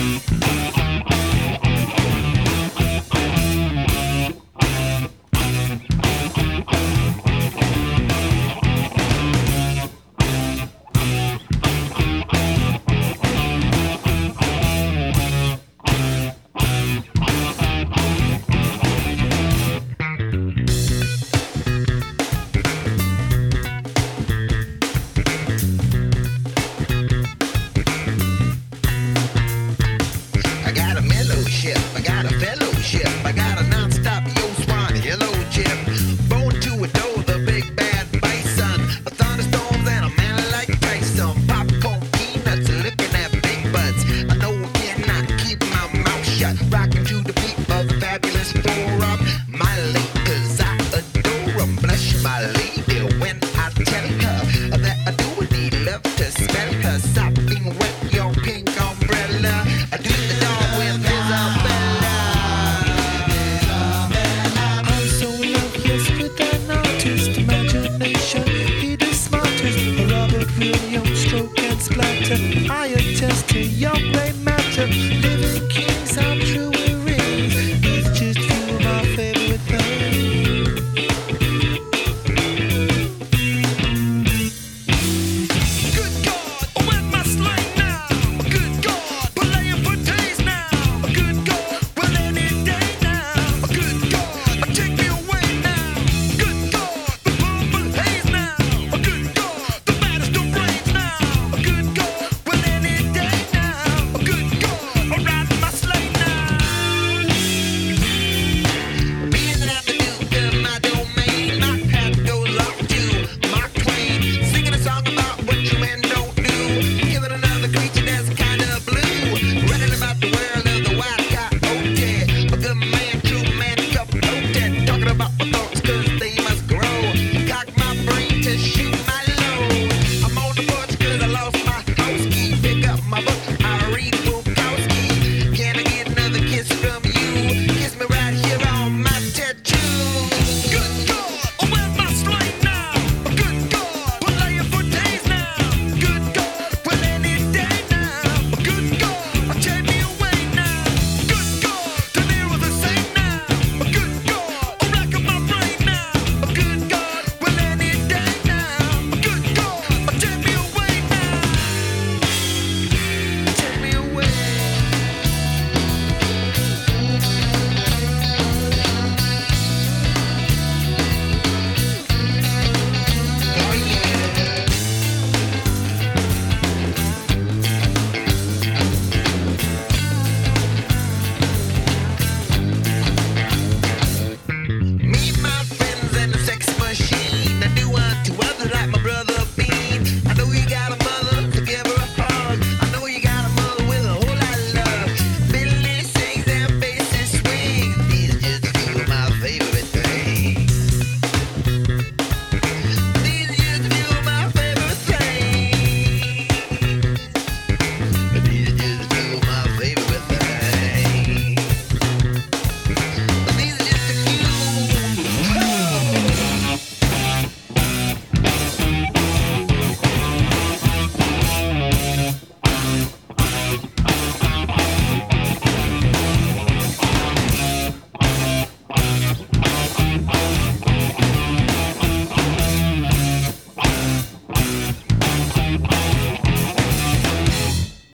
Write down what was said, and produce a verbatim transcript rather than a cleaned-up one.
I got a fellowship. I got a non-stop yo swan, hello Jim. Born to adore the big bad bison. A thunderstorms and a man like Tyson. Popcorn peanuts looking at big butts. I know I cannot keep my mouth shut. Rocking to the beat of the fabulous four-up. My ladies, I adore 'em. Blush my lady when I tell her that I do need love to smell her. Sopping wet your pink umbrella. I do the dog with Isabella. I'm so in love, yes, with an artist imagination. He the smartest, a Robert Williams stroke and splatter. I attest to your play matter. Living kings, I'm true.